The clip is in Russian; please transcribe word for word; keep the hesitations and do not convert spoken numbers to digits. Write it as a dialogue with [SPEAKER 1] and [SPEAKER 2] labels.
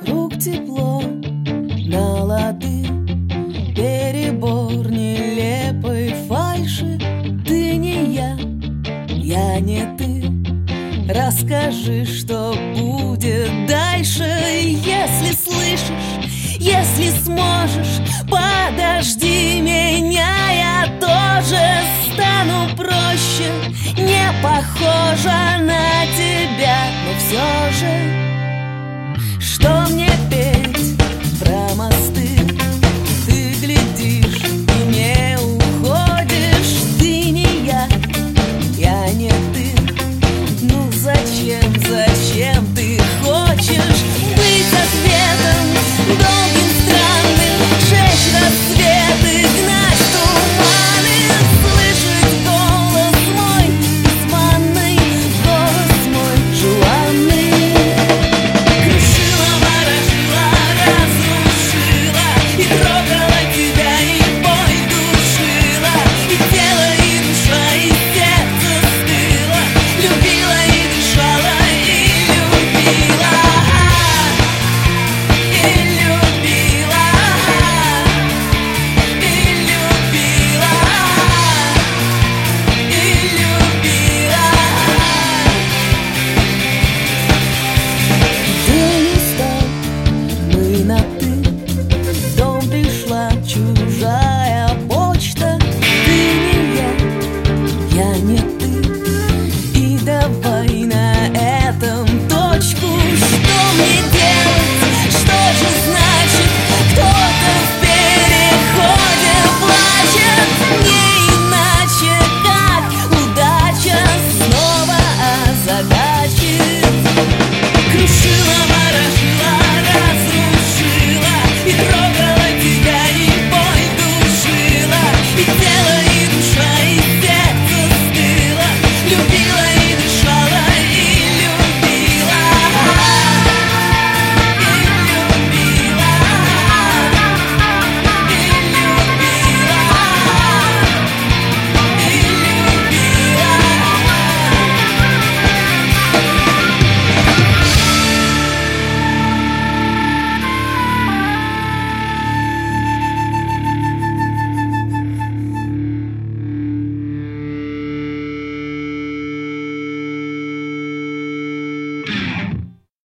[SPEAKER 1] вокруг тепло, на лады перебор нелепой фальши. Ты не я, я не ты. Расскажи, что будет дальше. Если слышишь, если сможешь, подожди меня, я тоже стану проще. Не похожа на тебя, но все же, что мне